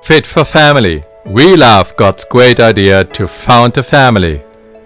Fit for Family. We love God's great idea to found a family.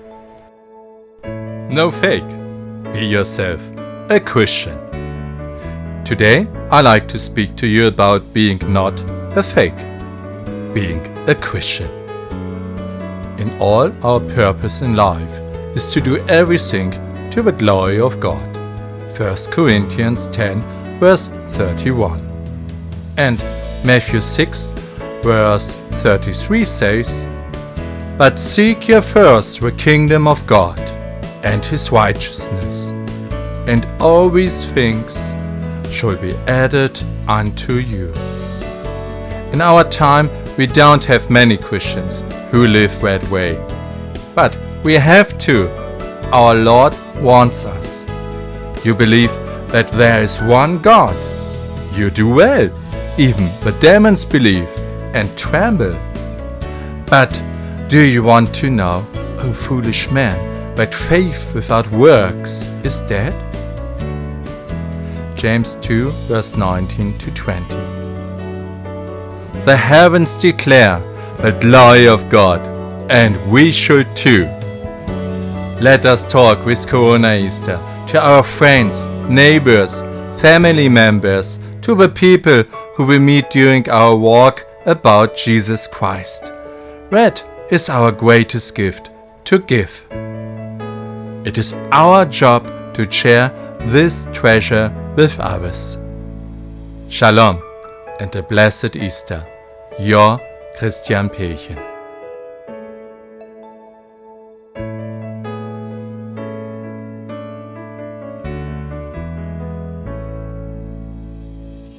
No fake. Be yourself, a Christian. Today, I like to speak to you about being not a fake, being a Christian. In all, our purpose in life is to do everything to the glory of God. 1 Corinthians 10, verse 31. And Matthew 6, verse 33 says, "But seek ye first the kingdom of God and his righteousness, and all these things shall be added unto you." In our time, we don't have many Christians who live that way. But we have to. Our Lord wants us. You believe that there is one God. You do well. Even the demons believe and tremble. But do you want to know, O foolish man, that faith without works is dead? James 2, verse 19 to 20. The heavens declare the glory of God, and we should too. Let us talk with Corona Easter to our friends, neighbors, family members, to the people who we meet during our walk about Jesus Christ. That is our greatest gift to give. It is our job to share this treasure with others. Shalom and a blessed Easter. Your Christian Pelchen.